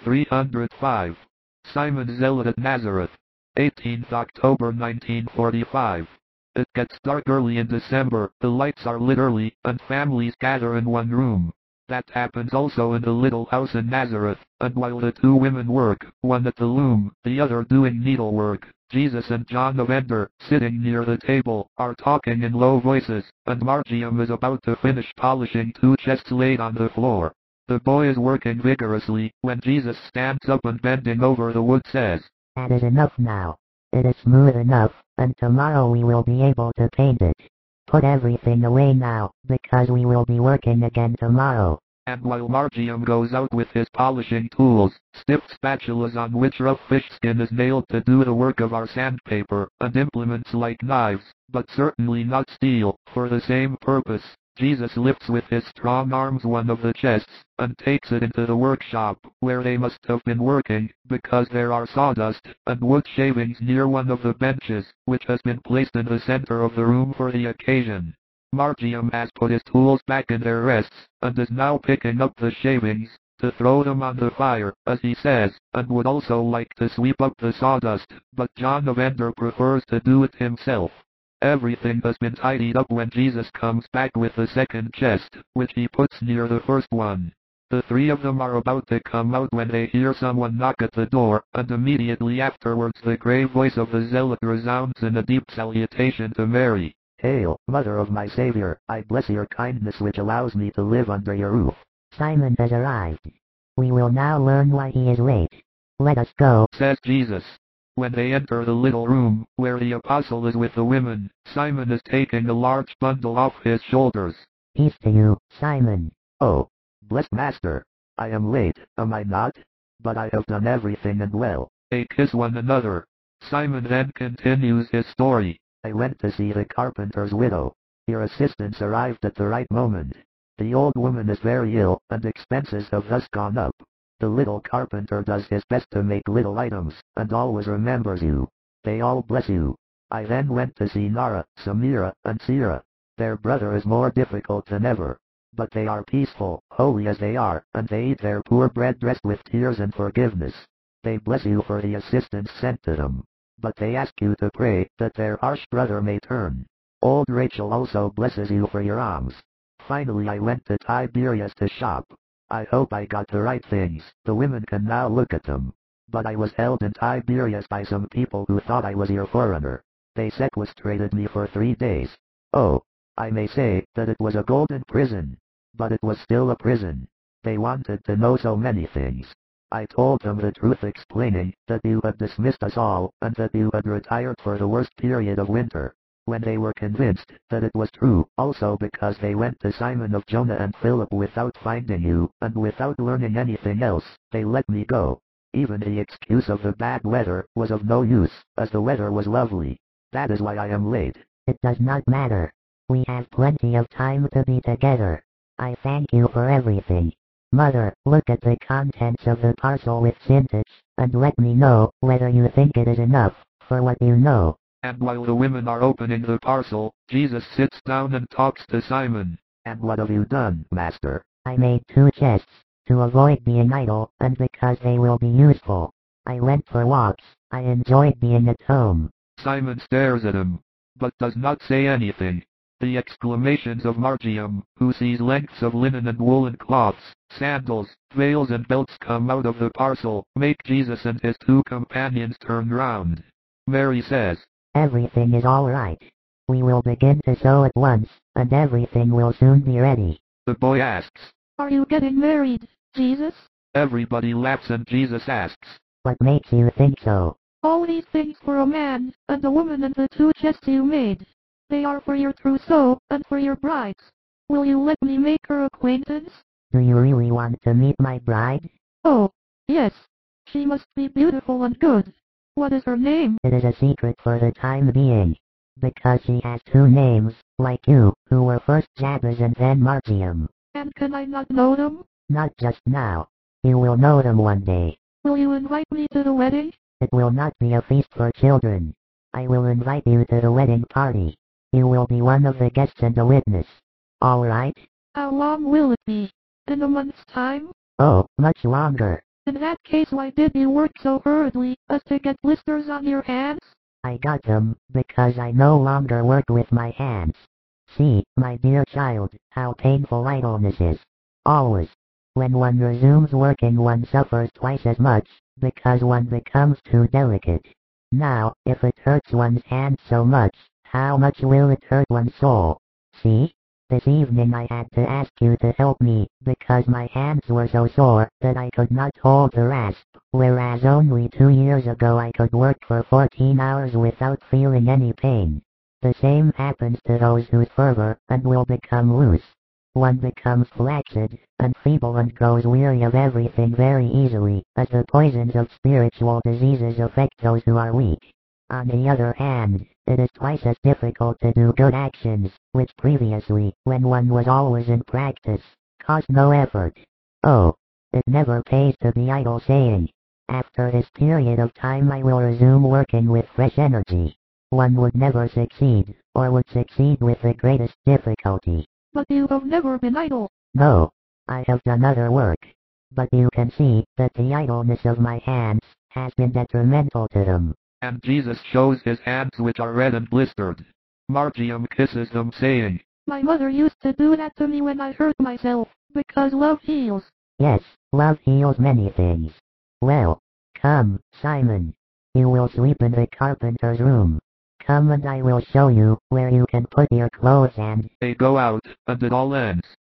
305. Simon Zealot at Nazareth. 18th October 1945. It gets dark early in December, the lights are lit early, and families gather in one room. That happens also in the little house in Nazareth, and while the two women work, one at the loom, the other doing needlework, Jesus and John of Ender, sitting near the table, are talking in low voices, and Margium is about to finish polishing two chests laid on the floor. The boy is working vigorously, when Jesus stands up and bending over the wood says, "That is enough now. It is smooth enough, and tomorrow we will be able to paint it. Put everything away now, because we will be working again tomorrow." And while Margium goes out with his polishing tools, stiff spatulas on which rough fish skin is nailed to do the work of our sandpaper, and implements like knives, but certainly not steel, for the same purpose, Jesus lifts with his strong arms one of the chests, and takes it into the workshop, where they must have been working, because there are sawdust and wood shavings near one of the benches, which has been placed in the center of the room for the occasion. Margium has put his tools back in their rests, and is now picking up the shavings, to throw them on the fire, as he says, and would also like to sweep up the sawdust, but John of Ender prefers to do it himself. Everything has been tidied up when Jesus comes back with the second chest, which he puts near the first one. The three of them are about to come out when they hear someone knock at the door, and immediately afterwards the grave voice of the zealot resounds in a deep salutation to Mary. "Hail, Mother of my Savior, I bless your kindness which allows me to live under your roof." "Simon has arrived. We will now learn why he is late. Let us go," says Jesus. When they enter the little room, where the apostle is with the women, Simon is taking a large bundle off his shoulders. "Peace to you, Simon." "Oh, blessed Master, I am late, am I not? But I have done everything and well." They kiss one another. Simon then continues his story. "I went to see the carpenter's widow. Your assistants arrived at the right moment. The old woman is very ill, and expenses have thus gone up. The little carpenter does his best to make little items, and always remembers you. They all bless you. I then went to see Nara, Samira, and Sira. Their brother is more difficult than ever. But they are peaceful, holy as they are, and they eat their poor bread dressed with tears and forgiveness. They bless you for the assistance sent to them. But they ask you to pray that their harsh brother may turn. Old Rachel also blesses you for your alms. Finally I went to Tiberias to shop. I hope I got the right things. The women can now look at them. But I was held in Tiberias by some people who thought I was your foreigner. They sequestrated me for 3 days. Oh, I may say that it was a golden prison. But it was still a prison. They wanted to know so many things. I told them the truth, explaining that you had dismissed us all, and that you had retired for the worst period of winter. When they were convinced that it was true, also because they went to Simon of Jonah and Philip without finding you, and without learning anything else, they let me go. Even the excuse of the bad weather was of no use, as the weather was lovely. That is why I am late." "It does not matter. We have plenty of time to be together. I thank you for everything. Mother, look at the contents of the parcel with syntax, and let me know whether you think it is enough, for what you know." And while the women are opening the parcel, Jesus sits down and talks to Simon. "And what have you done, Master?" "I made 2 chests, to avoid being idle, and because they will be useful. I went for walks, I enjoyed being at home." Simon stares at him, but does not say anything. The exclamations of Margium, who sees lengths of linen and woolen cloths, sandals, veils and belts come out of the parcel, make Jesus and his 2 companions turn round. Mary says, "Everything is all right. We will begin to sew at once, and everything will soon be ready." The boy asks, "Are you getting married, Jesus?" Everybody laughs and Jesus asks, "What makes you think so?" "All these things for a man, and a woman, and the 2 chests you made. They are for your trousseau, and for your brides. Will you let me make her acquaintance?" "Do you really want to meet my bride?" "Oh, yes. She must be beautiful and good. What is her name?" "It is a secret for the time being. Because she has 2 names, like you, who were first Jabez and then Margium." "And can I not know them?" "Not just now. You will know them one day." "Will you invite me to the wedding?" "It will not be a feast for children. I will invite you to the wedding party. You will be one of the guests and a witness. All right?" "How long will it be? In a month's time?" "Oh, much longer. In that case, why did you work so hurriedly as to get blisters on your hands? I got them because I no longer work with my hands. See, my dear child, how painful idleness is. Always. When one resumes working, one suffers twice as much, because one becomes too delicate. Now, if it hurts one's hands so much, how much will it hurt one's soul? See? This evening I had to ask you to help me, because my hands were so sore that I could not hold the rasp, whereas only 2 years ago I could work for 14 hours without feeling any pain. The same happens to those whose fervor and will become loose. One becomes flaccid and feeble and grows weary of everything very easily, as the poisons of spiritual diseases affect those who are weak. On the other hand, it is twice as difficult to do good actions, which previously, when one was always in practice, cost no effort. Oh, it never pays to be idle, saying, after this period of time I will resume working with fresh energy. One would never succeed, or would succeed with the greatest difficulty. But you have never been idle. No, I have done other work. But you can see that the idleness of my hands has been detrimental to them. And Jesus shows his hands which are red and blistered. Margium kisses them, saying, My mother used to do that to me when I hurt myself, because love heals. Yes, love heals many things. Well, come, Simon. You will sleep in the carpenter's room. Come and I will show you where you can put your clothes, and they go out, and it all ends.